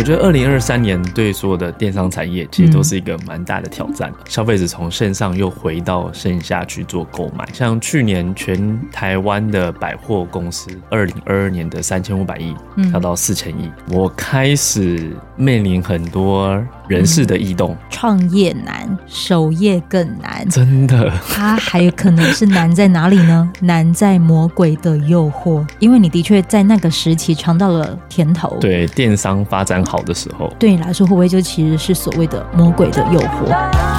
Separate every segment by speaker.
Speaker 1: 我觉得2023年对所有的电商产业其实都是一个蛮大的挑战，消费者从线上又回到线下去做购买。像去年全台湾的百货公司2022年的3500亿跳到4000亿，我开始面临很多人事的异动，
Speaker 2: 创业难，守业更难，
Speaker 1: 真的。
Speaker 2: 它还有可能是难在哪里呢？难在魔鬼的诱惑，因为你的确在那个时期尝到了甜头。
Speaker 1: 对，电商发展好的时候，
Speaker 2: 对你来说会不会就其实是所谓的魔鬼的诱惑？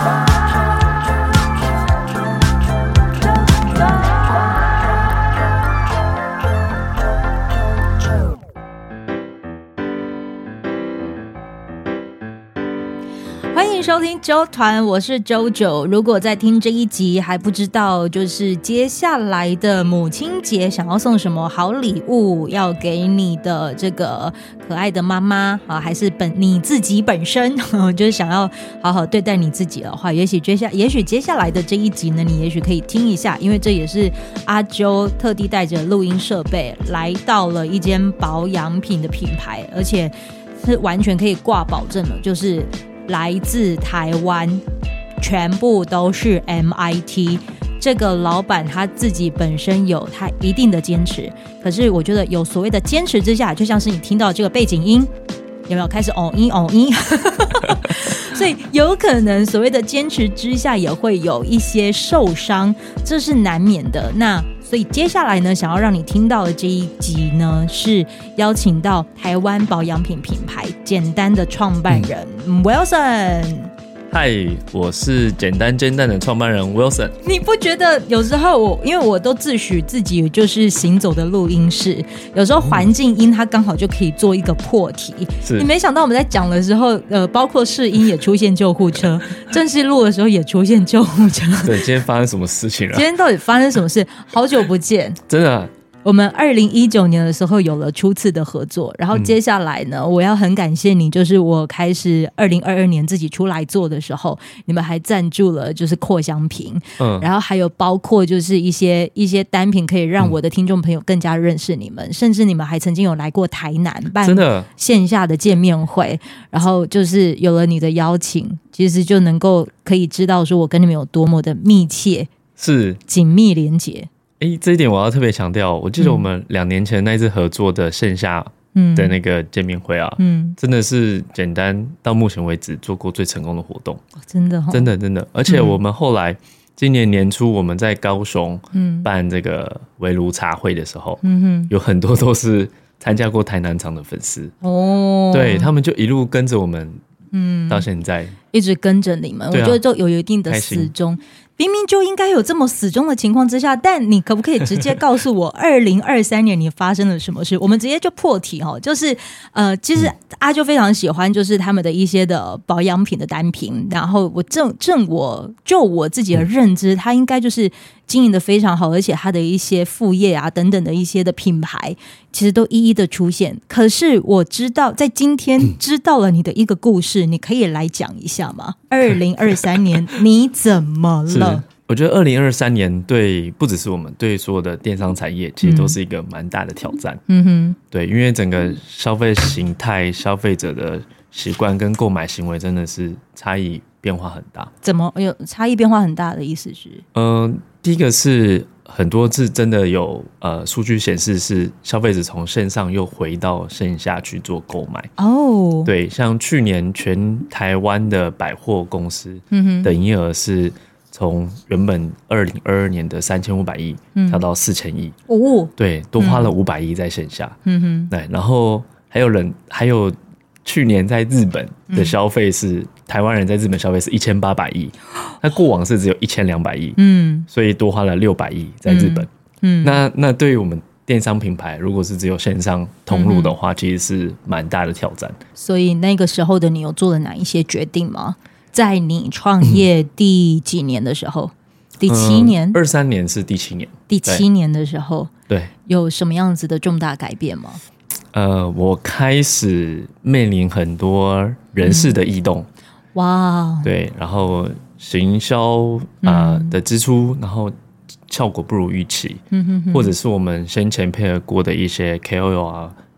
Speaker 2: 欢迎收听周团，我是周九。如果在听这一集还不知道，就是接下来的母亲节想要送什么好礼物要给你的这个可爱的妈妈啊，还是你自己本身就是想要好好对待你自己的话，也许接下来的这一集呢，你也许可以听一下，因为这也是阿啾特地带着录音设备来到了一间保养品的品牌，而且是完全可以挂保证的，就是来自台湾，全部都是 MIT。 这个老板他自己本身有他一定的坚持，可是我觉得有所谓的坚持之下，就像是你听到这个背景音有没有开始哦音哦音所以有可能所谓的坚持之下也会有一些受伤，这是难免的。那所以接下来呢，想要让你听到的这一集呢，是邀请到台湾保养品品牌简单的创办人Wilson。
Speaker 1: 嗨，我是简单煎蛋的创办人 Wilson。 你
Speaker 2: 不觉得有时候因为我都自诩自己就是行走的录音室，有时候环境音它刚好就可以做一个破题。你没想到我们在讲的时候包括试音也出现救护车正式录的时候也出现救护车。
Speaker 1: 对，今天发生什么事情了？
Speaker 2: 今天到底发生什么事？好久不见，
Speaker 1: 真的。
Speaker 2: 我们2019年的时候有了初次的合作，然后接下来呢，我要很感谢你，就是我开始2022年自己出来做的时候，你们还赞助了就是扩香瓶，然后还有包括就是一些单品可以让我的听众朋友更加认识你们，甚至你们还曾经有来过台南办线下的见面会，然后就是有了你的邀请，其实就能够可以知道说我跟你们有多么的密切，是紧密连结。
Speaker 1: 这一点我要特别强调，我记得我们2年前那一次合作的线下的那个见面会啊，真的是简单到目前为止做过最成功的活动，
Speaker 2: 真的
Speaker 1: 真的。而且我们后来今年年初我们在高雄办这个围炉茶会的时候，有很多都是参加过台南场的粉丝哦，对，他们就一路跟着我们到现在
Speaker 2: 一直跟着你们，我觉得就有一定的死忠，明明就应该有这么死忠的情况之下，但你可不可以直接告诉我2023年你发生了什么事？我们直接就破题就是其实阿啾非常喜欢就是他们的一些的保养品的单品，然后我自己的认知，他应该就是经营的非常好，而且他的一些副业啊等等的一些的品牌其实都一一的出现。可是我知道在今天知道了你的一个故事，你可以来讲一下吗？2023年你怎么了？
Speaker 1: 我觉得2023年不只是我们，对所有的电商产业其实都是一个蛮大的挑战。对，因为整个消费形态、消费者的习惯跟购买行为真的是差异变化很大。
Speaker 2: 怎么有差异变化很大的意思是？
Speaker 1: 第一个是很多是真的有数据显示是消费者从线上又回到线下去做购买哦。对，像去年全台湾的百货公司的营业额是从原本2022年的3500亿跳到4000亿哦，对，多花了500亿在线下。对，然后还有去年在日本的消费是台湾人在日本消费是1800亿，那过往是只有1200亿，所以多花了600亿在日本。那对于我们电商品牌，如果是只有线上通路的话，其实是蛮大的挑战。
Speaker 2: 所以那个时候的你有做了哪一些决定吗？在你创业第几年的时候？第7年
Speaker 1: ？23年是第7年。
Speaker 2: 第7年的时候，
Speaker 1: 对，
Speaker 2: 有什么样子的重大改变吗？
Speaker 1: 我开始面临很多人事的异动。哇，对，然后行销的支出，然后效果不如预期，或者是我们先前配合过的一些 KOL 啊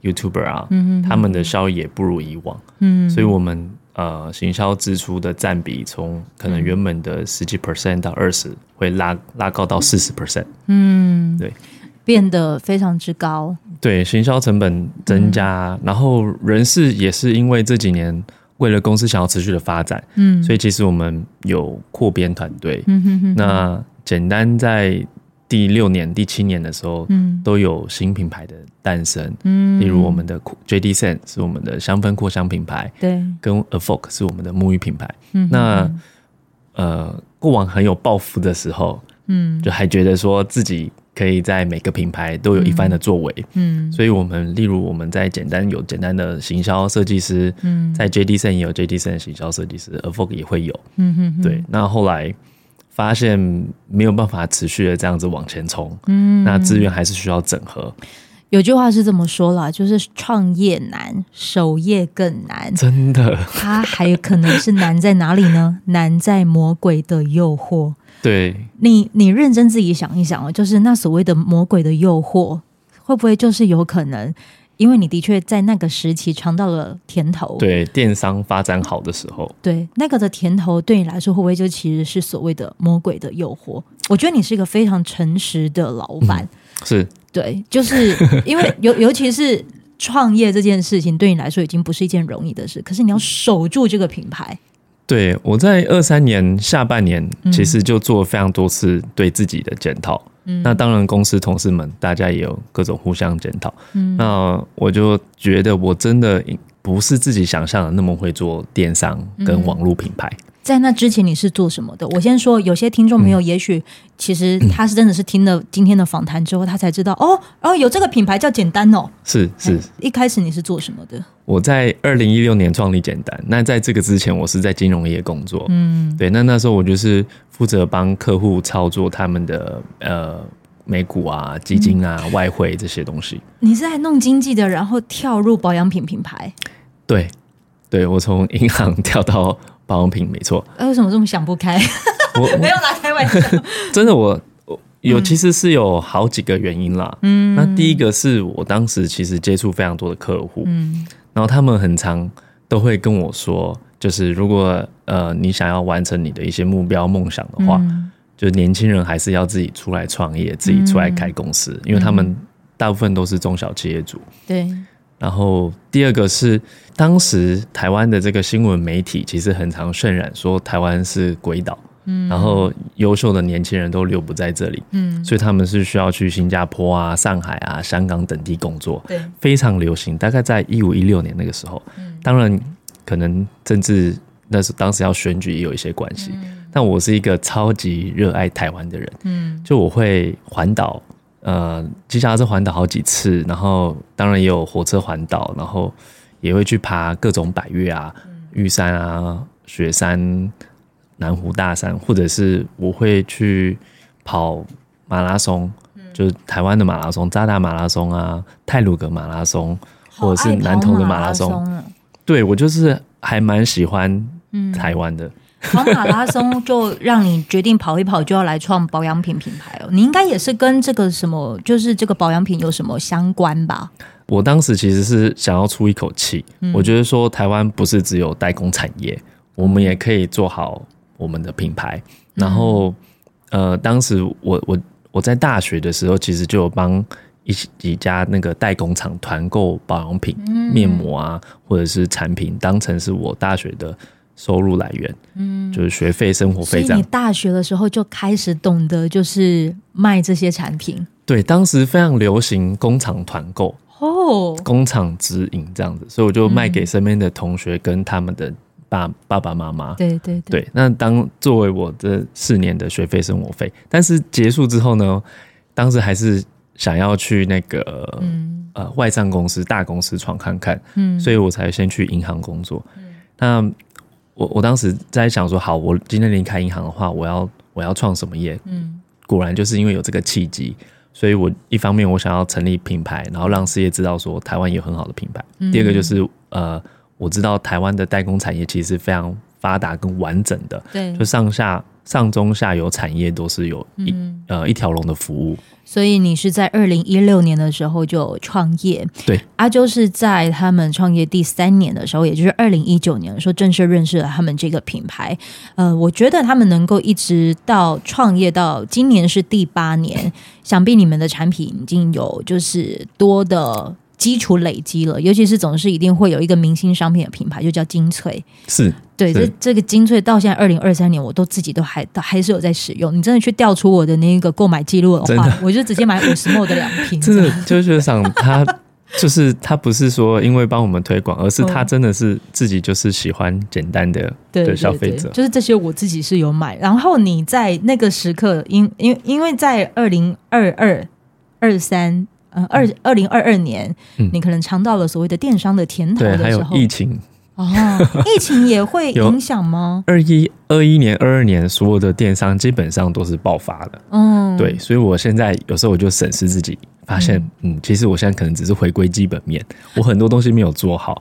Speaker 1: YouTuber 啊，他们的效益也不如以往，所以我们行销支出的占比从可能原本的10几% 到20%，会拉高到40%，对，
Speaker 2: 变得非常之高。
Speaker 1: 对，行销成本增加，然后人事也是因为这几年为了公司想要持续的发展，所以其实我们有扩编团队。那简单在第6年、第7年的时候，都有新品牌的诞生。例如我们的 JD Scent 是我们的香氛扩香品牌，对，跟 Evoke 是我们的沐浴品牌。那过往很有抱负的时候，就还觉得说自己可以在每个品牌都有一番的作为，所以我们例如我们在有简单的行销设计师，在 JD Scent 也有 JD Scent 行销设计师 ，Evoke 也会有，对。那后来发现没有办法持续的这样子往前冲，那资源还是需要整合。
Speaker 2: 有句话是这么说啦，就是创业难，守业更难。
Speaker 1: 真的，
Speaker 2: 它还有可能是难在哪里呢？难在魔鬼的诱惑。
Speaker 1: 对，
Speaker 2: 你认真自己想一想，就是那所谓的魔鬼的诱惑，会不会就是有可能，因为你的确在那个时期尝到了甜头，对，
Speaker 1: 电商发展好的时候，
Speaker 2: 对，那个的甜头对你来说，会不会就其实是所谓的魔鬼的诱惑？我觉得你是一个非常诚实的老板，
Speaker 1: 是。
Speaker 2: 对，就是因为尤其是创业这件事情对你来说已经不是一件容易的事，可是你要守住这个品牌。
Speaker 1: 对，我在23年下半年其实就做了非常多次对自己的检讨，那当然公司同事们大家也有各种互相检讨，那我就觉得我真的不是自己想象的那么会做电商跟网络品牌。
Speaker 2: 在那之前你是做什么的？我先说，有些听众朋友也许其实他是真的是听了今天的访谈之后，他才知道哦，有这个品牌叫简单哦。
Speaker 1: 是，
Speaker 2: 一开始你是做什么的？
Speaker 1: 我在2016年创立简单，那在这个之前我是在金融业工作，对，那时候我就是负责帮客户操作他们的美股啊、基金啊、外汇这些东西。
Speaker 2: 你是在弄经济的，然后跳入保养品品牌？
Speaker 1: 对，我从银行跳到保养品，没错。
Speaker 2: 为什么这么想不开？没有啦，开玩笑。
Speaker 1: 真的，我其实是有好几个原因啦。那第一个是我当时其实接触非常多的客户，然后他们很常都会跟我说，就是如果你想要完成你的一些目标梦想的话，就年轻人还是要自己出来创业，自己出来开公司，因为他们大部分都是中小企业主。对。然后第二个是当时台湾的这个新闻媒体其实很常渲染说台湾是鬼岛，然后优秀的年轻人都留不在这里，所以他们是需要去新加坡啊、上海啊、香港等地工作，对，非常流行。大概在15、16年那个时候，当然可能政治当时要选举也有一些关系，但我是一个超级热爱台湾的人，就我会环岛。骑脚踏车环岛好几次，然后当然也有火车环岛，然后也会去爬各种百岳啊、玉山啊、雪山、南湖大山，或者是我会去跑马拉松，就是台湾的马拉松、渣打马拉松啊、太鲁阁马拉松，或者是南投的马拉松。对，我就是还蛮喜欢台湾的。
Speaker 2: 跑马拉松就让你决定跑一跑就要来创保养品品牌哦，你应该也是跟这个什么，就是这个保养品有什么相关吧？
Speaker 1: 我当时其实是想要出一口气，我觉得说台湾不是只有代工产业，我们也可以做好我们的品牌。然后当时我在大学的时候，其实就有帮几家那个代工厂团购保养品、面膜啊，或者是产品，当成是我大学的收入来源，就是学费、生活费这样。
Speaker 2: 所以你大学的时候就开始懂得就是卖这些产品？
Speaker 1: 对，当时非常流行工厂团购，工厂直营这样子，所以我就卖给身边的同学跟他们的爸爸妈妈。对，那作为我这4年的学费、生活费，但是结束之后呢，当时还是想要去那个外商公司、大公司闯看看，所以我才先去银行工作。那我当时在想说，好，我今天离开银行的话，我要创什么业？果然就是因为有这个契机，所以我一方面我想要成立品牌，然后让世界知道说台湾有很好的品牌。第二个就是我知道台湾的代工产业其实是非常发达跟完整的，对，就上下上中下游产业都是有一条龙的服务。
Speaker 2: 所以你是在2016年的时候就创业，
Speaker 1: 对，
Speaker 2: 就是在他们创业第3年的时候，也就是2019年的时候正式认识了他们这个品牌。我觉得他们能够一直到创业到今年是第8年，想必你们的产品已经有就是多的基础累积了，尤其是总是一定会有一个明星商品的品牌，就叫精粹。
Speaker 1: 是，
Speaker 2: 对，这个精粹到现在2023年，我都自己都还是有在使用。你真的去调出我的那个购买记录的话，我就直接买50ml的2瓶。
Speaker 1: 真的，就是觉得他不是说因为帮我们推广，而是他真的是自己就是喜欢简单的消费者。
Speaker 2: 就是这些我自己是有买。然后你在那个时刻，因为在2022、23。2022年，你可能尝到了所谓的电商的甜头的时候，
Speaker 1: 对，还有疫情
Speaker 2: 疫情也会影响吗
Speaker 1: ？21年、22年，所有的电商基本上都是爆发了。对，所以我现在有时候我就审视自己，发现其实我现在可能只是回归基本面，我很多东西没有做好。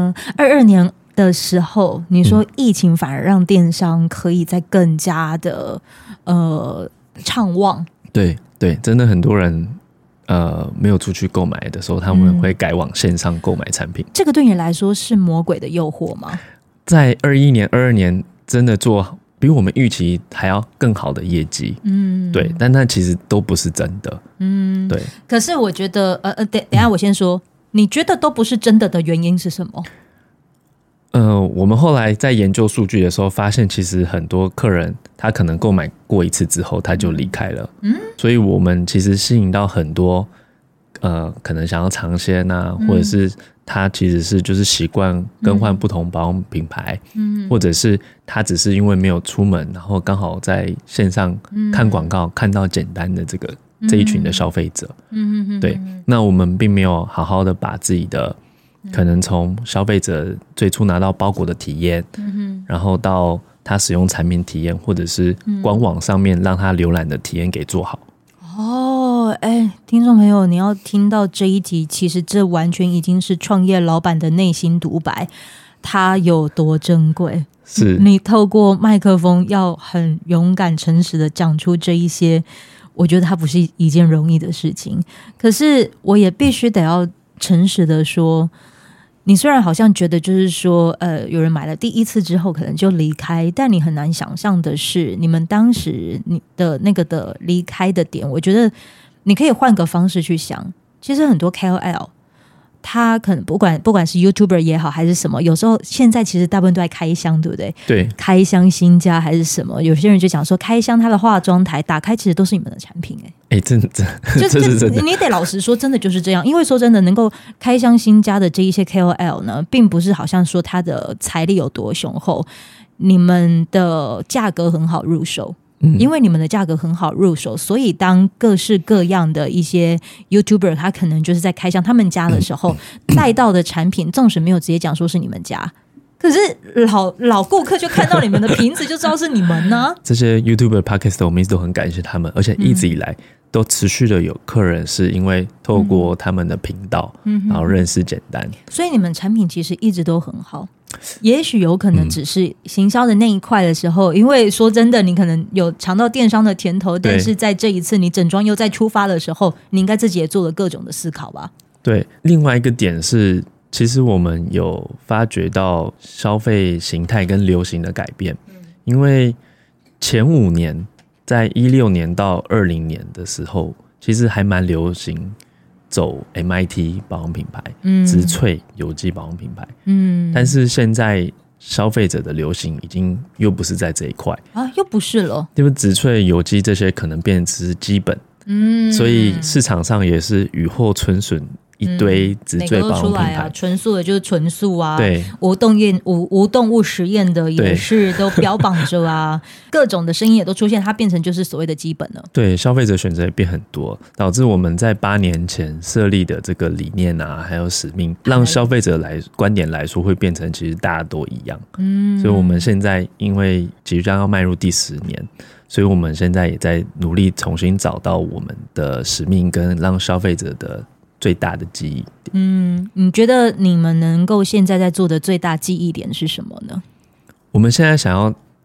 Speaker 2: 22年的时候，你说疫情反而让电商可以再更加的畅旺。
Speaker 1: 对，真的很多人。没有出去购买的时候，他们会改往线上购买产品。
Speaker 2: 这个对你来说是魔鬼的诱惑吗？
Speaker 1: 在21年、22年，真的做比我们预期还要更好的业绩。对，但那其实都不是真的。对。
Speaker 2: 可是我觉得，等一下我先说，你觉得都不是真的原因是什么？
Speaker 1: 我们后来在研究数据的时候，发现其实很多客人他可能购买过一次之后他就离开了。所以我们其实吸引到很多可能想要尝鲜啊，或者是他其实是就是习惯更换不同保养品牌，或者是他只是因为没有出门，然后刚好在线上看广告看到简单的这一群的消费者。对，那我们并没有好好的把自己的可能从消费者最初拿到包裹的体验，然后到他使用产品体验，或者是官网上面让他浏览的体验给做好。
Speaker 2: 听众朋友，你要听到这一集，其实这完全已经是创业老板的内心独白，它有多珍贵。
Speaker 1: 是
Speaker 2: 你透过麦克风要很勇敢诚实的讲出这一些，我觉得它不是一件容易的事情。可是我也必须得要诚实的说，你虽然好像觉得就是说有人买了第一次之后可能就离开，但你很难想象的是，你们当时你的那个的离开的点，我觉得你可以换个方式去想。其实很多 KOL 他可能不管是 YouTuber 也好还是什么，有时候现在其实大部分都在开箱，对不对？
Speaker 1: 对，
Speaker 2: 开箱新家还是什么，有些人就讲说开箱他的化妆台打开其实都是你们的产品。
Speaker 1: 真的这是真的，
Speaker 2: 你得老实说，真的就是这样。因为说真的，能够开箱新家的这一些 KOL 呢，并不是好像说他的财力有多雄厚，你们的价格很好入手。因为你们的价格很好入手，所以当各式各样的一些 YouTuber 他可能就是在开箱他们家的时候带到的产品，纵使没有直接讲说是你们家，可是老顾客就看到你们的瓶子就知道是你们呢。
Speaker 1: 这些 YouTuber Podcast 我们一直都很感谢他们，而且一直以来都持续的有客人是因为透过他们的频道然后认识简单，
Speaker 2: 所以你们产品其实一直都很好。也许有可能只是行销的那一块的时候，因为说真的你可能有尝到电商的甜头，但是在这一次你整装又再出发的时候，你应该自己也做了各种的思考吧。
Speaker 1: 对，另外一个点是其实我们有发觉到消费形态跟流行的改变。因为前5年在16年到20年的时候其实还蛮流行走 MIT 保养品牌，植萃有机保养品牌，但是现在消费者的流行已经又不是在这一块
Speaker 2: 啊，又不是了，
Speaker 1: 因为植萃有机这些可能变成只是基本，所以市场上也是雨后春笋一堆植萃保养品牌，
Speaker 2: 纯素的就是纯素啊，
Speaker 1: 对，
Speaker 2: 无动物实验的也是都标榜着啊，各种的声音也都出现，它变成就是所谓的基本了。对，
Speaker 1: 消费者选择也变很多，导致我们在8年前设立的这个理念啊，还有使命，让消费者观点来说会变成其实大家都一样。所以我们现在因为即将要迈入第10年，所以我们现在也在努力重新找到我们的使命跟让消费者的最大的记忆点。
Speaker 2: 你觉得你们能够现在在做的最大记忆点是什么呢？
Speaker 1: 我们现在想要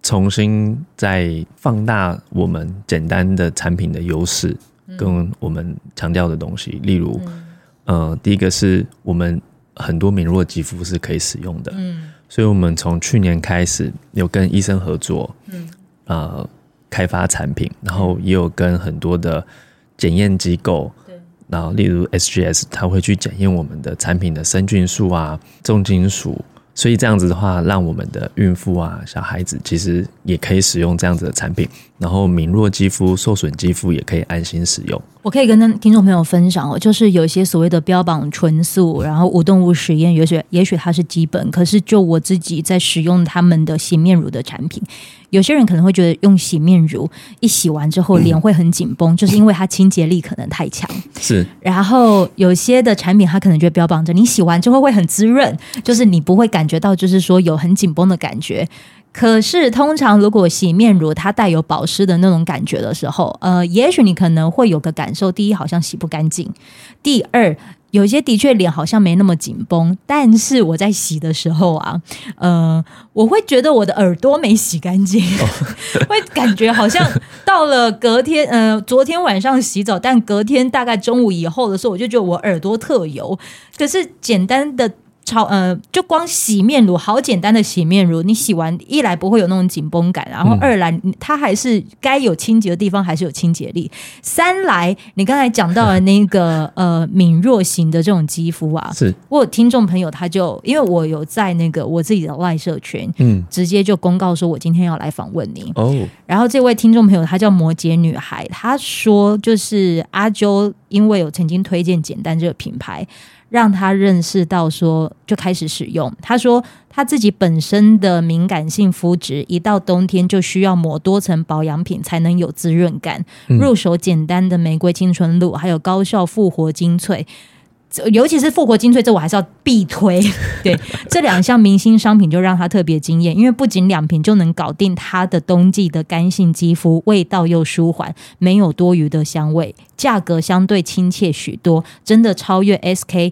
Speaker 1: 重新再放大我们简单的产品的优势跟我们强调的东西，例如第一个是我们很多敏弱肌肤是可以使用的，所以我们从去年开始有跟医生合作，开发产品，然后也有跟很多的检验机构，然后例如 SGS 它会去检验我们的产品的生菌数啊、重金属，所以这样子的话让我们的孕妇啊、小孩子其实也可以使用这样子的产品，然后敏弱肌肤、受损肌肤也可以安心使用。
Speaker 2: 我可以跟听众朋友分享哦，就是有一些所谓的标榜纯素，然后无动物实验，也许它是基本，可是就我自己在使用他们的洗面乳的产品，有些人可能会觉得用洗面乳一洗完之后脸会很紧绷，就是因为它清洁力可能太强。
Speaker 1: 是，
Speaker 2: 然后有些的产品它可能就标榜着你洗完之后会很滋润，就是你不会感觉到就是说有很紧绷的感觉。可是通常如果洗面乳它带有保湿的那种感觉的时候，也许你可能会有个感受，第一好像洗不干净，第二有些的确脸好像没那么紧绷，但是我在洗的时候啊，我会觉得我的耳朵没洗干净，会感觉好像到了隔天，昨天晚上洗澡，但隔天大概中午以后的时候，我就觉得我耳朵特油。可是简单的就光洗面乳，好简单的洗面乳，你洗完一来不会有那种紧绷感，然后二来它还是该有清洁的地方还是有清洁力，三来你刚才讲到的那个敏弱型的这种肌肤啊，
Speaker 1: 是
Speaker 2: 我有听众朋友他就因为我有在那个我自己的LINE社群，直接就公告说我今天要来访问你然后这位听众朋友他叫摩羯女孩，他说就是阿啾因为有曾经推荐简单这个品牌，让他认识到说就开始使用。他说他自己本身的敏感性肤质，一到冬天就需要抹多层保养品才能有滋润感，入手简单的玫瑰青春露还有高效复活精粹，尤其是复活精粹，这我还是要必推。对，这两项明星商品就让他特别惊艳，因为不仅2瓶就能搞定他的冬季的干性肌肤，味道又舒缓，没有多余的香味，价格相对亲切许多，真的超越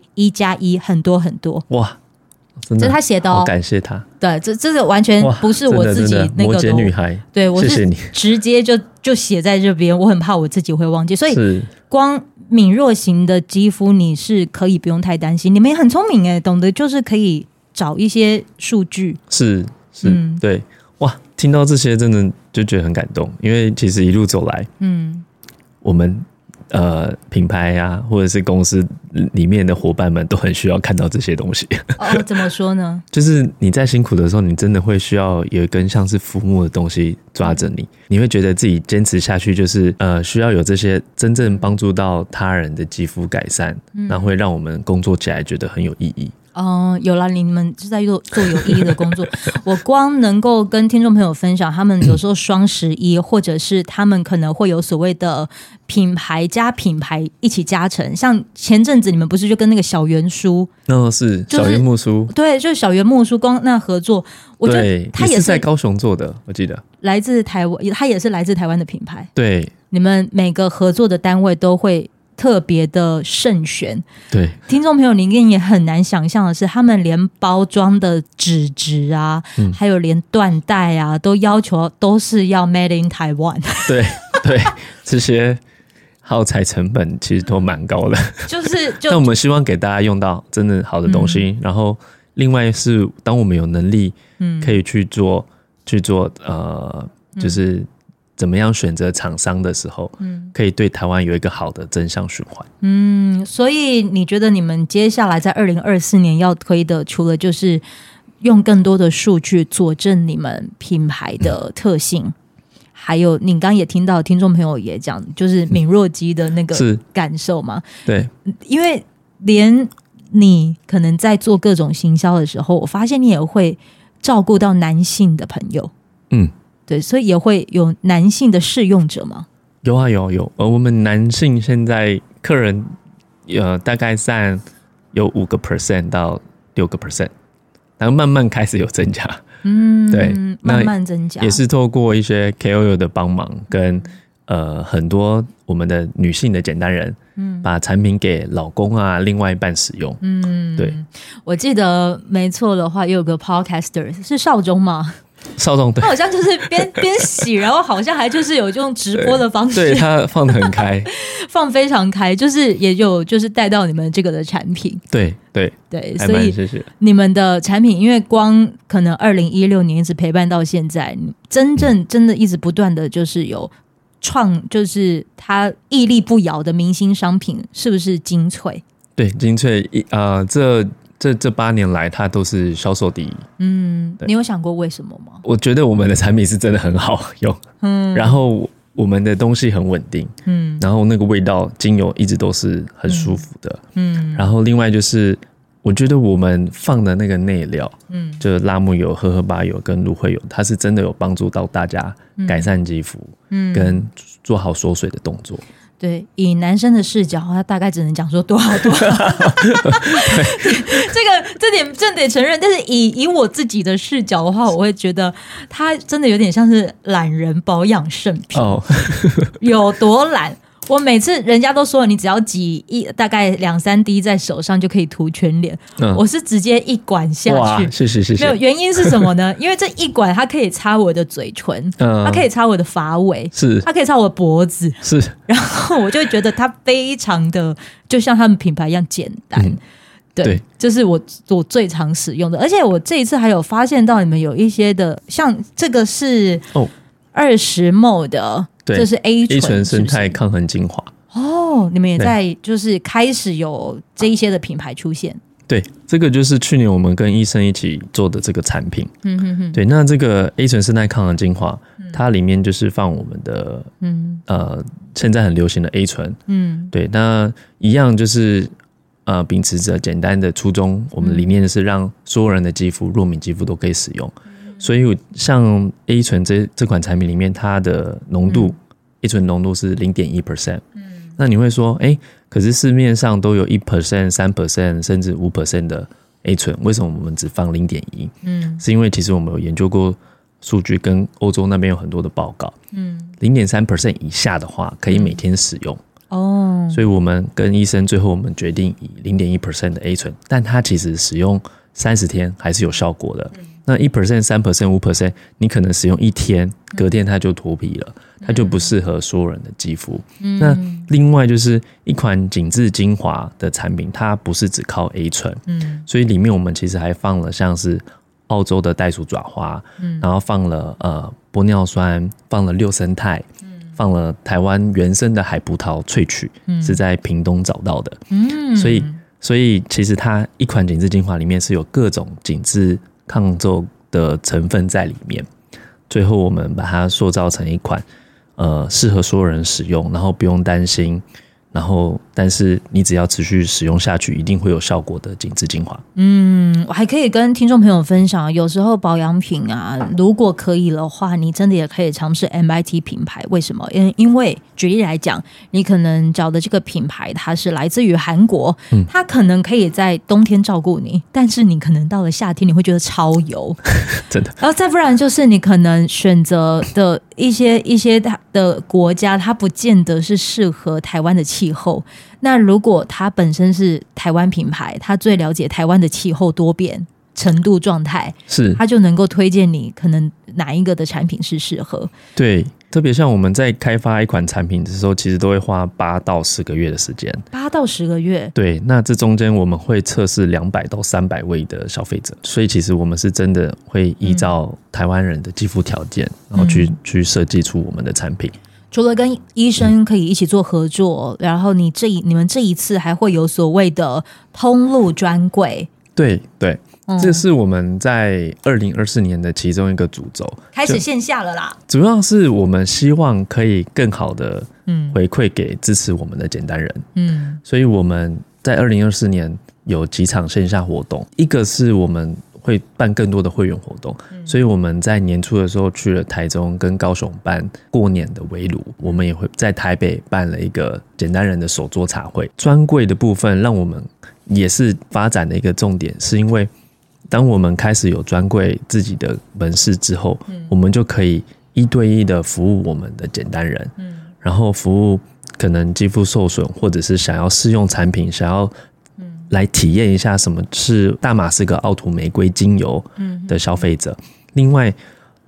Speaker 2: SK1+1 很多很多。
Speaker 1: 哇，真的，
Speaker 2: 这是他写的
Speaker 1: 好感谢他。
Speaker 2: 对，这个完全不是我自己那个
Speaker 1: 摩羯女孩，
Speaker 2: 对，我是直接就写在这边，我很怕我自己会忘记，所以光敏弱型的肌肤你是可以不用太担心，你们也很聪明耶，懂得就是可以找一些数据，
Speaker 1: 是对，哇，听到这些真的就觉得很感动，因为其实一路走来，我们品牌啊，或者是公司里面的伙伴们都很需要看到这些东西。
Speaker 2: 怎么说呢？
Speaker 1: 就是你在辛苦的时候，你真的会需要有一根像是浮木的东西抓着你，你会觉得自己坚持下去，就是需要有这些真正帮助到他人的肌肤改善，然后会让我们工作起来觉得很有意义。
Speaker 2: 有啦，你们是在做有意义的工作。我光能够跟听众朋友分享，他们有时候双11，或者是他们可能会有所谓的品牌加品牌一起加成。像前阵子你们不是就跟那个小圆书，
Speaker 1: 是小圆木书，
Speaker 2: 对，就是小圆木书光那合作，我觉得他也是
Speaker 1: 在高雄做的，我记得
Speaker 2: 来自台湾，他也是来自台湾的品牌。
Speaker 1: 对，
Speaker 2: 你们每个合作的单位都会特别的慎选，
Speaker 1: 对，
Speaker 2: 听众朋友，你一定也很难想象的是，他们连包装的纸质啊，还有连缎带啊，都要求都是要 Made in Taiwan。
Speaker 1: 对，这些耗材成本其实都蛮高的，但我们希望给大家用到真的好的东西。然后，另外是当我们有能力，可以去做，就是怎么样选择厂商的时候，可以对台湾有一个好的正向循环。
Speaker 2: 所以你觉得你们接下来在2024年要推的，除了就是用更多的数据佐证你们品牌的特性，还有你刚刚也听到听众朋友也讲，就是敏弱肌的那个感受嘛？
Speaker 1: 对，
Speaker 2: 因为连你可能在做各种行销的时候，我发现你也会照顾到男性的朋友。对，所以也会有男性的试用者吗？
Speaker 1: 有啊，有。我们男性现在客人大概占有5% 到6%，然后慢慢开始有增加。对，
Speaker 2: 慢慢增加，
Speaker 1: 也是透过一些 KOL 的帮忙，跟很多我们的女性的简单人，把产品给老公啊、另外一半使用。对，
Speaker 2: 我记得没错的话，也有个 podcaster 是少中吗？
Speaker 1: 少壮对，
Speaker 2: 他好像就是边洗，然后好像还就是有用直播的方式，
Speaker 1: 对他放得很开，
Speaker 2: 放非常开，就是也有就是带到你们这个的产品，
Speaker 1: 对，
Speaker 2: 所以你们的产品，因为光可能2016年一直陪伴到现在，真的一直不断的就是有就是它屹立不摇的明星商品，是不是精粹？
Speaker 1: 对，精粹这8年来它都是销售第一。
Speaker 2: 你有想过为什么吗？
Speaker 1: 我觉得我们的产品是真的很好用，然后我们的东西很稳定，然后那个味道精油一直都是很舒服的，然后另外就是我觉得我们放的那个内料，就是拉木油、荷荷巴油跟芦荟油，它是真的有帮助到大家改善肌肤，跟做好锁水的动作。
Speaker 2: 对，以男生的视角，他大概只能讲说多好。对，这点真得承认。但是以我自己的视角的话，我会觉得他真的有点像是懒人保养圣品。有多懒？我每次人家都说你只要挤大概2-3滴在手上就可以涂全脸，我是直接一管下去。谢谢。没有原因是什么呢？因为这一管它可以擦我的嘴唇，它可以擦我的发尾，它可以擦我的脖子，然后我就觉得它非常的就像他们品牌一样简单。对，这是我最常使用的。而且我这一次还有发现到你们有一些的，像这个是20ml 的。这是 A 醇
Speaker 1: 生态抗衡精华
Speaker 2: 你们也在就是开始有这一些的品牌出现。
Speaker 1: 对，这个就是去年我们跟医生一起做的这个产品。对，那这个 A 醇生态抗衡精华，它里面就是放我们的现在很流行的 A 醇。对，那一样就是秉持着简单的初衷，我们的理念是让所有人的肌肤、弱敏肌肤都可以使用。所以像 A 醇这款产品里面，它的浓度A 醇浓度是 0.1%。那你会说，可是市面上都有 1%、3%甚至 5% 的 A 醇，为什么我们只放 0.1%？是因为其实我们有研究过数据，跟欧洲那边有很多的报告。0.3% 以下的话，可以每天使用。所以我们跟医生最后我们决定以 0.1% 的 A 醇，但它其实使用30天还是有效果的。那 1%、3%、5%， 你可能使用1天，隔天它就脱皮了，它就不适合所有人的肌肤。那另外就是一款紧致精华的产品，它不是只靠 A 醇，所以里面我们其实还放了像是澳洲的袋鼠爪花，然后放了玻尿酸，放了六生态，放了台湾原生的海葡萄萃取，是在屏东找到的。所以其实它一款紧致精华里面是有各种紧致抗皱的成分在里面，最后我们把它塑造成一款适合所有人使用，然后不用担心，然后但是你只要持续使用下去一定会有效果的紧致精华。
Speaker 2: 我还可以跟听众朋友分享，有时候保养品啊，如果可以的话，你真的也可以尝试 MIT 品牌。为什么？因为举例来讲，你可能找的这个品牌它是来自于韩国，它可能可以在冬天照顾你，但是你可能到了夏天你会觉得超油
Speaker 1: 真的。
Speaker 2: 然后再不然就是你可能选择的一些的国家，它不见得是适合台湾的气候。那如果它本身是台湾品牌，它最了解台湾的气候多变程度状态，是它就能够推荐你可能哪一个的产品是适合。
Speaker 1: 对，特别像我们在开发一款产品的时候，其实都会花8到10个月的时间。
Speaker 2: 8到10个月？对，
Speaker 1: 那这中间我们会测试200到300位的消费者，所以其实我们是真的会依照台湾人的肌肤条件，然后去设计出我们的产品。
Speaker 2: 除了跟医生可以一起做合作，然后你们这一次还会有所谓的通路专柜。
Speaker 1: 对，这是我们在2024年的其中一个主轴，
Speaker 2: 开始线下了啦。
Speaker 1: 主要是我们希望可以更好的回馈给支持我们的简单人。所以我们在2024年有几场线下活动，一个是我们会办更多的会员活动，所以我们在年初的时候去了台中跟高雄办过年的围炉，我们也会在台北办了一个简单人的手作茶会。专柜的部分让我们也是发展的一个重点，是因为当我们开始有专柜自己的门市之后，我们就可以1对1的服务我们的简单人，然后服务可能肌肤受损或者是想要试用产品，想要来体验一下什么是大马士革奥图玫瑰精油的消费者。另外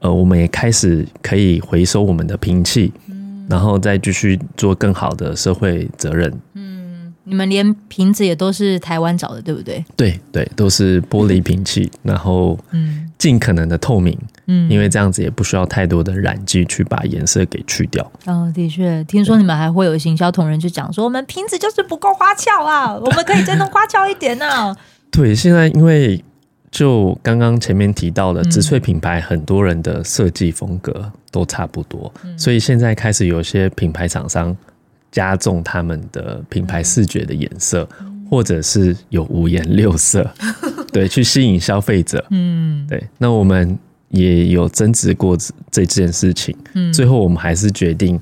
Speaker 1: 我们也开始可以回收我们的瓶器，然后再继续做更好的社会责任。
Speaker 2: 你们连瓶子也都是台湾找的，对不对？
Speaker 1: 对对，都是玻璃瓶器，然后尽可能的透明，因为这样子也不需要太多的染剂去把颜色给去掉。
Speaker 2: 的确，听说你们还会有行销同仁就讲说，我们瓶子就是不够花俏啊，我们可以再弄花俏一点啊。
Speaker 1: 对，现在因为就刚刚前面提到的植萃品牌，很多人的设计风格都差不多，所以现在开始有些品牌厂商加重他们的品牌视觉的颜色，或者是有五颜六色，对，去吸引消费者。对，那我们也有争执过这件事情，最后我们还是决定，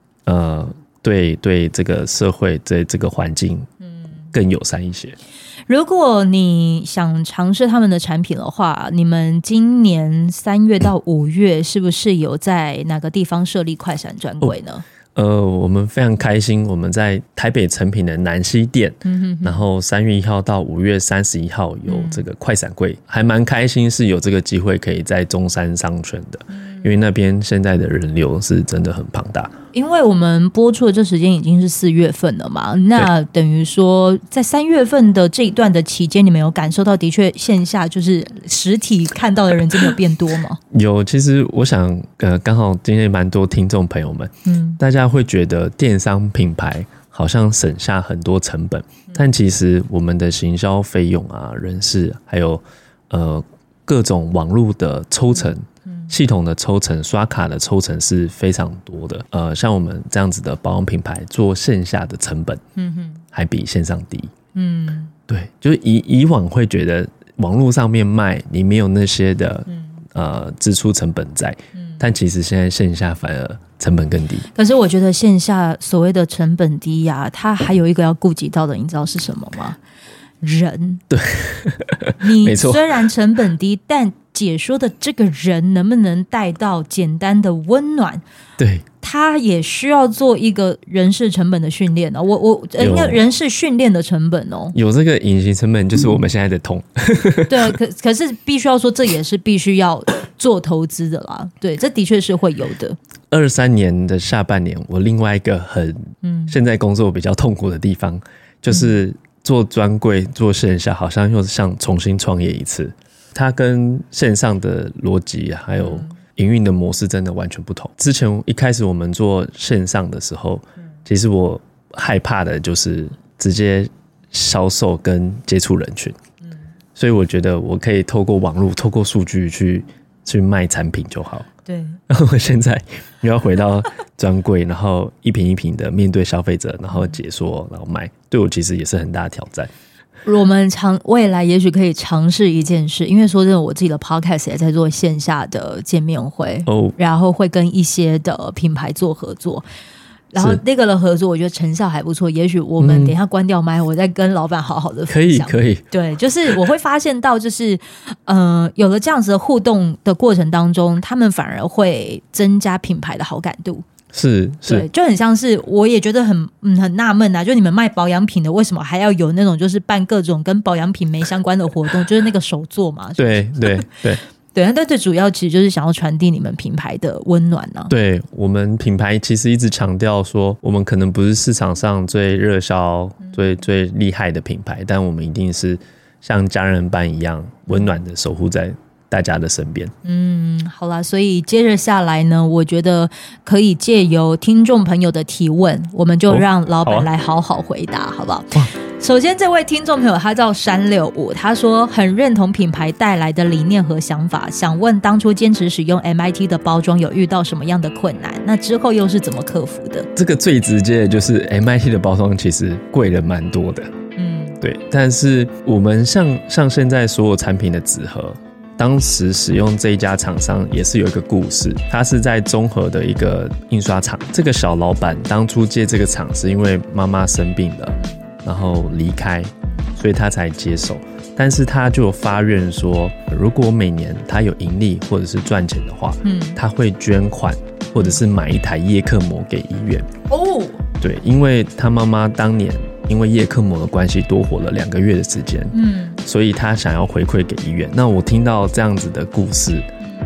Speaker 1: 对这个社会，对这个环境，更友善一些。
Speaker 2: 如果你想尝试他们的产品的话，你们今年3月到5月是不是有在哪个地方设立快闪专柜呢？
Speaker 1: 我们非常开心，我们在台北诚品的南西店，然后3月1号到5月31号有这个快闪柜，还蛮开心是有这个机会可以在中山商圈的，因为那边现在的人流是真的很庞大。
Speaker 2: 因为我们播出的这时间已经是4月份了嘛，那等于说在3月份的这一段的期间，你们有感受到的确线下就是实体看到的人真的有变多吗？
Speaker 1: 有，其实我想刚好今天蛮多听众朋友们，大家会觉得电商品牌好像省下很多成本，但其实我们的行销费用啊、人事还有各种网络的抽成、系统的抽成、刷卡的抽成是非常多的。像我们这样子的保养品牌做线下的成本，还比线上低。对，就是以往会觉得网络上面卖你没有那些的支出成本在，但其实现在线下反而成本更低。可
Speaker 2: 是我觉得线下所谓的成本低啊，它还有一个要顾及到的，你知道是什么吗？人。
Speaker 1: 对，
Speaker 2: 你虽然成本低，但解说的这个人能不能带到简单的温暖？对，他也需要做一个人事成本的训练哦。应该人事训练的成本哦，
Speaker 1: 有这个隐形成本，就是我们现在的痛。
Speaker 2: 对，可是必须要说，这也是必须要做投资的啦。对，这的确是会有的。
Speaker 1: 23年的下半年，我另外一个现在工作比较痛苦的地方，就是做专柜做线下，好像又像重新创业一次。它跟线上的逻辑还有营运的模式真的完全不同。之前一开始我们做线上的时候，其实我害怕的就是直接销售跟接触人群，所以我觉得我可以透过网络、透过数据去卖产品就好。对，然后现在又要回到专柜，然后一瓶一瓶的面对消费者，然后解说，然后卖，对我其实也是很大的挑战。
Speaker 2: 我们未来也许可以尝试一件事，因为说真的，我自己的 podcast 也在做线下的见面会，然后会跟一些的品牌做合作，然后那个的合作我觉得成效还不错，也许我们等一下关掉麦，我再跟老板好好的分享。可以，对，就是我会发现到就是有了这样子的互动的过程当中，他们反而会增加品牌的好感度。是，对，就很像是我也觉得很纳闷啊，就你们卖保养品的，为什么还要有那种就是办各种跟保养品没相关的活动，就是那个手作嘛？对，但最主要其实就是想要传递你们品牌的温暖啊。对，我们品牌其实一直强调说，我们可能不是市场上最热销、最厉害的品牌，但我们一定是像家人般一样温暖的守护在大家的身边。好啦，所以接着下来呢，我觉得可以借由听众朋友的提问，我们就让老板来好好回答，好不好？首先这位听众朋友他叫365，他说很认同品牌带来的理念和想法，想问当初坚持使用 MIT 的包装有遇到什么样的困难，那之后又是怎么克服的？这个最直接的就是 MIT 的包装其实贵了蛮多的，对，但是我们像现在所有产品的纸盒，当时使用这一家厂商也是有一个故事，他是在中和的一个印刷厂，这个小老板当初接这个厂是因为妈妈生病了，然后离开，所以他才接手，但是他就发愿说，如果每年他有盈利或者是赚钱的话，他会捐款或者是买一台叶克膜给医院。对，因为他妈妈当年因为叶克膜的关系多活了2个月的时间，所以他想要回馈给医院。那我听到这样子的故事，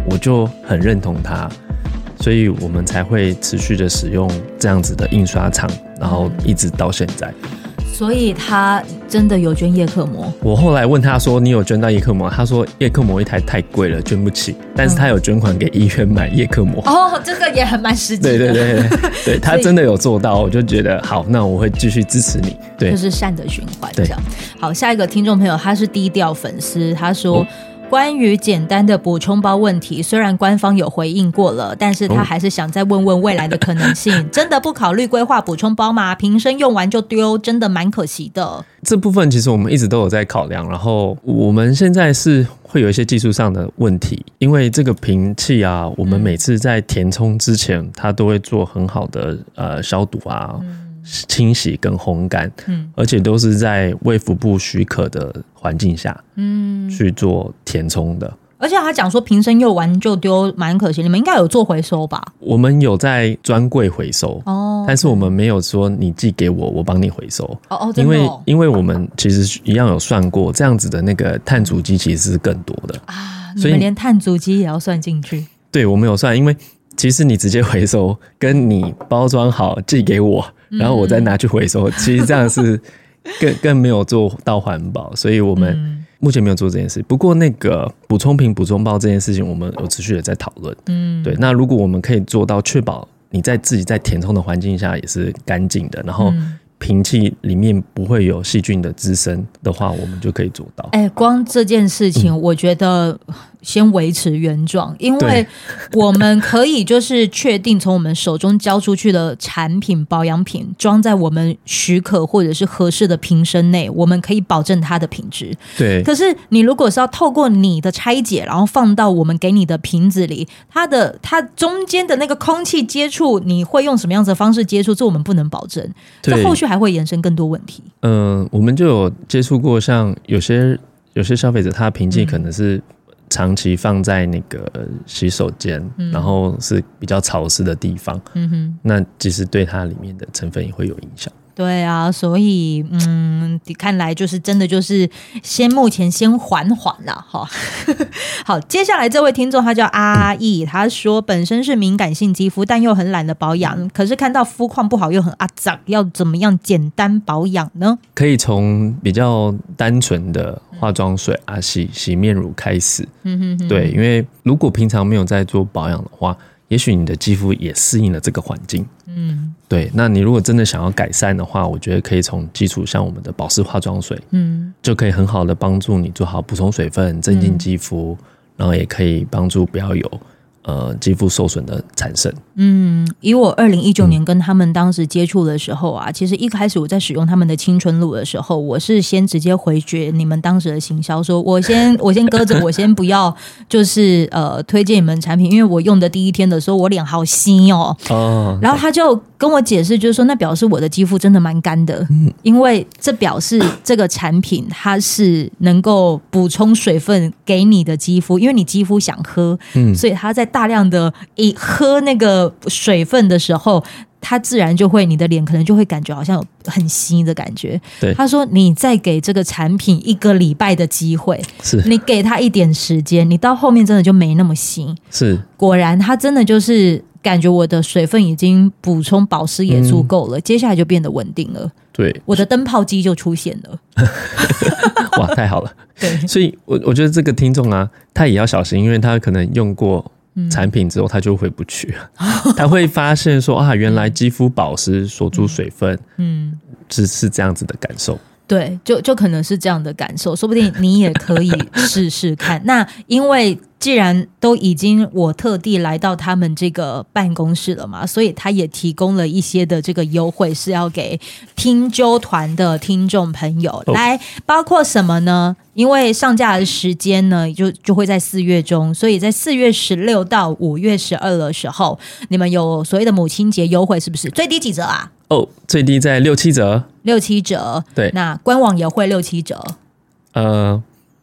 Speaker 1: 我就很认同它，所以我们才会持续的使用这样子的印刷厂，然后一直到现在。
Speaker 2: 所以他真的有捐叶克膜。
Speaker 1: 我后来问他说：“你有捐到叶克膜？”他说：“叶克膜一台太贵了，捐不起。”但是他有捐款给医院买叶克膜。
Speaker 2: 哦，这个也很蛮实际的。
Speaker 1: 对，他真的有做到，我就觉得好，那我会继续支持你。对，
Speaker 2: 就是善的循环这样。好，下一个听众朋友他是低调粉丝，他说。关于简单的补充包问题，虽然官方有回应过了，但是他还是想再问问未来的可能性。真的不考虑规划补充包吗？瓶身用完就丢，真的蛮可惜的。
Speaker 1: 这部分其实我们一直都有在考量，然后我们现在是会有一些技术上的问题，因为这个瓶器啊，我们每次在填充之前，它都会做很好的消毒啊。清洗跟烘干，而且都是在卫福部许可的环境下，去做填充的。
Speaker 2: 而且他讲说瓶身用完就丢，蛮可惜。你们应该有做回收吧？
Speaker 1: 我们有在专柜回收，但是我们没有说你寄给我，我帮你回收。
Speaker 2: 真的
Speaker 1: 因为我们其实一样有算过，这样子的那个碳足迹其实是更多的
Speaker 2: 啊。你们连碳足迹也要算进去？
Speaker 1: 对，我们有算，因为其实你直接回收，跟你包装好寄给我。然后我再拿去回收，其实这样是更没有做到环保，所以我们目前没有做这件事。不过那个补充瓶、补充包这件事情，我们有持续的在讨论。对。那如果我们可以做到确保你在自己在填充的环境下也是干净的，然后瓶器里面不会有细菌的滋生的话，我们就可以做到。
Speaker 2: 光这件事情，我觉得先维持原状，因为我们可以就是确定从我们手中交出去的产品、保养品装在我们许可或者是合适的瓶身内，我们可以保证它的品质。
Speaker 1: 对。
Speaker 2: 可是你如果是要透过你的拆解，然后放到我们给你的瓶子里，它中间的那个空气接触，你会用什么样子的方式接触？这我们不能保证。这后续还会衍生更多问题。
Speaker 1: 我们就有接触过，像有些消费者，他的瓶器可能是长期放在那个洗手间，然后是比较潮湿的地方，那其实对它里面的成分也会有影响。
Speaker 2: 对啊，所以看来就是真的就是目前先缓缓啦哈。好，接下来这位听众他叫阿义，他说本身是敏感性肌肤，但又很懒得保养，可是看到肤况不好又很阿杂，要怎么样简单保养呢？
Speaker 1: 可以从比较单纯的化妆水啊、洗面乳开始。对，因为如果平常没有在做保养的话，也许你的肌肤也适应了这个环境。对，那你如果真的想要改善的话，我觉得可以从基础像我们的保湿化妆水，就可以很好的帮助你做好补充水分，增进肌肤，然后也可以帮助不要有肌肤受损的产生。
Speaker 2: 以我2019年跟他们当时接触的时候啊，其实一开始我在使用他们的青春露的时候，我是先直接回绝你们当时的行销，说我先搁着，我先不要就是推荐你们产品，因为我用的第一天的时候我脸好稀哦。然后他就跟我解释，就是说那表示我的肌肤真的蛮干的，因为这表示这个产品它是能够补充水分给你的肌肤，因为你肌肤想喝，所以它在大量的喝那个水分的时候，它自然就会你的脸可能就会感觉好像有很稀的感觉。
Speaker 1: 对，
Speaker 2: 他说你再给这个产品1个礼拜的机会，
Speaker 1: 是
Speaker 2: 你给他一点时间，你到后面真的就没那么稀。
Speaker 1: 是，果
Speaker 2: 然他真的就是感觉我的水分已经补充保湿也足够了，接下来就变得稳定了。
Speaker 1: 对，
Speaker 2: 我的灯泡肌就出现了。
Speaker 1: 哇，太好了。
Speaker 2: 对，
Speaker 1: 所以我觉得这个听众啊，他也要小心，因为他可能用过产品之后他就回不去了，他会发现说啊，原来肌肤保湿锁住水分，是这样子的感受。
Speaker 2: 对，就可能是这样的感受，说不定你也可以试试看。那因为既然都已经我特地来到他们这个办公室了嘛，所以他也提供了一些的这个优惠，是要给听揪团的听众朋友。来，包括什么呢？因为上架的时间呢就会在4月中，所以在4月16到5月12的时候，你们有所谓的母亲节优惠，是不是最低几折啊？
Speaker 1: 最低在6-7折。
Speaker 2: 6-7折。
Speaker 1: 对，
Speaker 2: 那官网也会6-7折。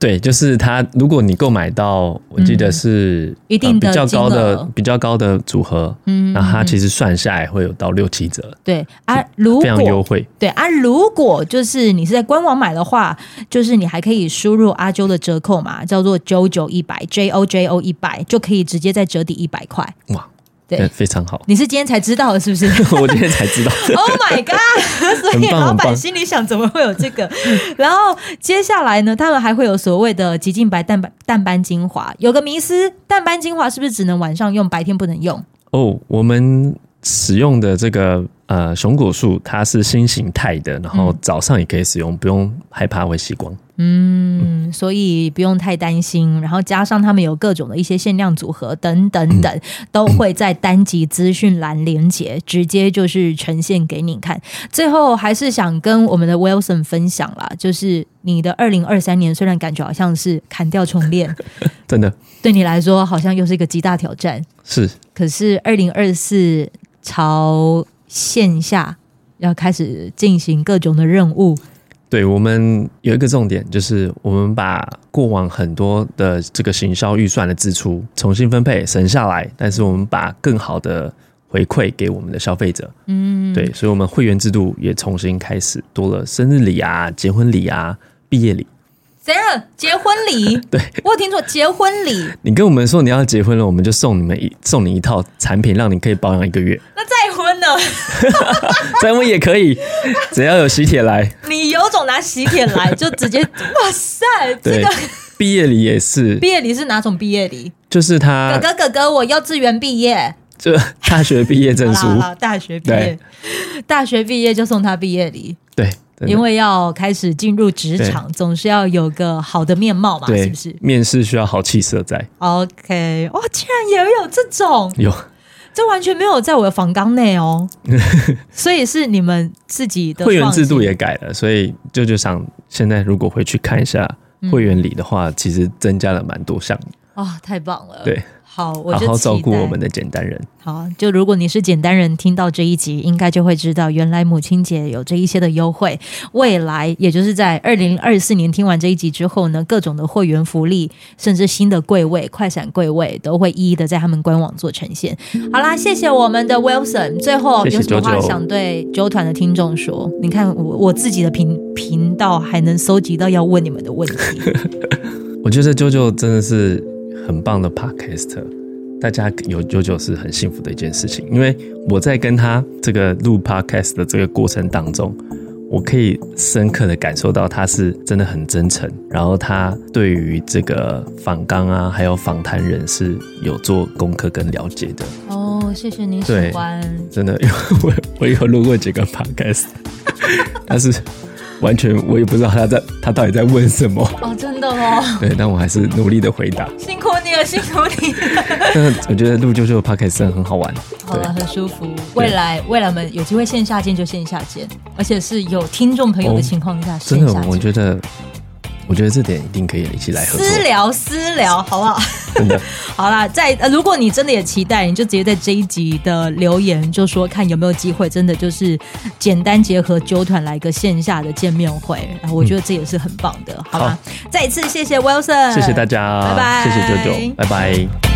Speaker 1: 对，就是它，如果你购买到，我记得是
Speaker 2: 一定的
Speaker 1: 比较高的组合，那它其实算下来会有到6-7折。
Speaker 2: 对啊，如果
Speaker 1: 非常优惠。
Speaker 2: 对啊，如果就是你是在官网买的话，就是你还可以输入阿啾的折扣码，叫做JOJO100 JOJO100，就可以直接再折抵100块。
Speaker 1: 哇！对，非常好。
Speaker 2: 你是今天才知道的，是不是？
Speaker 1: 我今天才知道。
Speaker 2: Oh my god！ 所以老板心里想，怎么会有这个？然后接下来呢，他们还会有所谓的极净白淡斑精华。有个迷思，淡斑精华是不是只能晚上用，白天不能用？
Speaker 1: 哦，我们使用的这个熊果树，它是新形态的，然后早上也可以使用，不用害怕会吸光。
Speaker 2: 所以不用太担心，然后加上他们有各种的一些限量组合等等等，都会在单集资讯栏连结，直接就是呈现给你看。最后还是想跟我们的 Wilson 分享啦，就是你的2023年虽然感觉好像是砍掉重练
Speaker 1: 真的
Speaker 2: 对你来说好像又是一个极大挑战，
Speaker 1: 是，
Speaker 2: 可是2024朝线下要开始进行各种的任务。
Speaker 1: 对，我们有一个重点，就是我们把过往很多的这个行销预算的支出重新分配省下来，但是我们把更好的回馈给我们的消费者。对，所以我们会员制度也重新开始，多了生日礼啊、结婚礼啊、毕业礼。
Speaker 2: 怎样？结婚礼？
Speaker 1: 对，
Speaker 2: 我有听错，结婚礼。
Speaker 1: 你跟我们说你要结婚了，我们就送你一套产品，让你可以保养1个月。
Speaker 2: 那再婚呢？
Speaker 1: 再婚也可以，只要有喜帖来。
Speaker 2: 你有种拿喜帖来，就直接哇塞！这个
Speaker 1: 毕业礼也是。
Speaker 2: 毕业礼是哪种毕业礼？
Speaker 1: 就是他
Speaker 2: 哥哥，我幼稚园毕业，
Speaker 1: 就大学毕业证书。
Speaker 2: 好，大学毕业就送他毕业礼。对。因为要开始进入职场，总是要有个好的面貌嘛，是不是？面
Speaker 1: 试需要好气色在。
Speaker 2: OK， 哇，竟然也有这种，
Speaker 1: 有，
Speaker 2: 这完全没有在我的访纲内哦。所以是你们自己的
Speaker 1: 会员制度也改了，所以就想现在如果回去看一下会员礼的话，其实增加了蛮多项目。
Speaker 2: 太棒了！
Speaker 1: 对。
Speaker 2: 好，我就
Speaker 1: 好好照顾我们的简单人。
Speaker 2: 好，就如果你是简单人，听到这一集，应该就会知道，原来母亲节有这一些的优惠。未来，也就是在2024年听完这一集之后呢，各种的会员福利，甚至新的柜位、快闪柜位，都会一一的在他们官网做呈现。好啦，谢谢我们的 Wilson。最后有什么话想对啾团的听众说？你看我自己的频道还能搜集到要问你们的问题。
Speaker 1: 我觉得啾啾真的是很棒的 podcaster， 大家有啾啾是很幸福的一件事情，因为我在跟他这个录 podcast 的这个过程当中，我可以深刻的感受到他是真的很真诚，然后他对于这个访纲啊还有访谈人是有做功课跟了解的。谢谢你喜欢。真的，因为我有录过几个 podcast 但是完全我也不知道他到底在问什么。真的哦。对，但我还是努力的回答。辛苦你了。但我觉得录啾啾的 podcast 真的很好玩。好了，很舒服。未来我们有机会线下见就线下见，而且是有听众朋友的情况下线下见。真的，我觉得这点一定可以一起来合作私聊好不好？真的。好啦，如果你真的也期待，你就直接在这一集的留言就说看有没有机会真的就是简单结合啾团来一个线下的见面会，然后我觉得这也是很棒的。好啦，再一次谢谢 Wilson， 谢谢大家，拜拜，谢谢啾啾，拜拜。